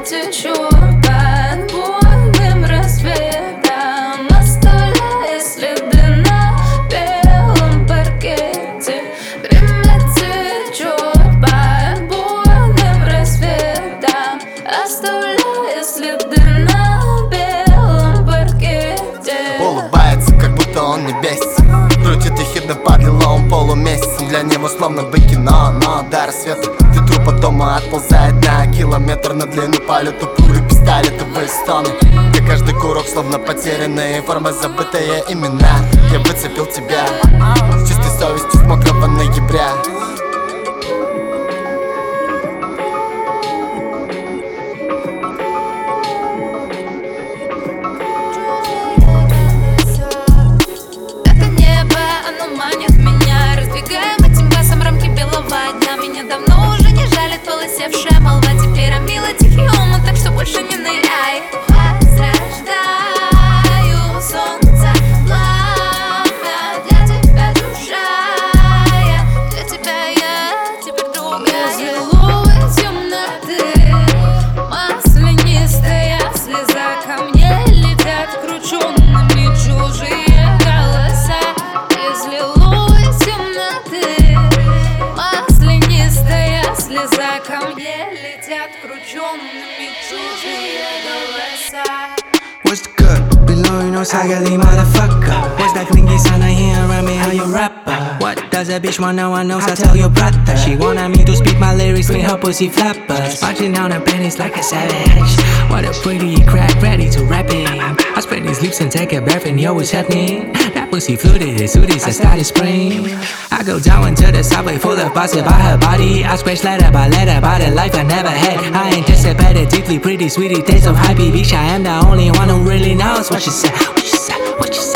течет под буйным рассветом, оставляя следы на белом паркете. Время течет под буйным рассветом, оставляя следы на белом паркете. Улыбается, как будто он не бесится, крутит ехидно под лиловым полумесяцем. Для него словно бы кино, но до рассвета ты труп от дома отползает на километр. На длину полета пули, пистолетовые стоны, где каждый курок словно потерянные формы, забытые имена. Я выцепил тебя с чистой совестью с мокрого ноября. Полысевшая молва теперь омила тихий омут, так что больше не ныряй. Возрождаю солнце, пламя для тебя душа. Для тебя я теперь другая. Злой темноты, маслянистая слеза, ко мне летят крученными чужие голоса. Из лиловой темноты, маслянистая слеза, ко мне летят крученными чужие голоса. What's the good? Below you know Sagali motherfucker. What's that clingy sound I hear around me? How you rapper? What does a bitch want? No one knows. I tell your brother. She wanted me to speak my lyrics, make her pussy flappers. Marching down her panties like a savage. What a pretty crack, ready to rap it. I spread these lips and take a breath and yo, what's happening? That pussy fluted, as soon as I started spraying. I go down into the subway full of buzzes by her body. I scratch letter by the life I never had. I anticipated deeply pretty sweetie taste of hype. Bitch, I am the only one who really knows what you said. What you said. What you said.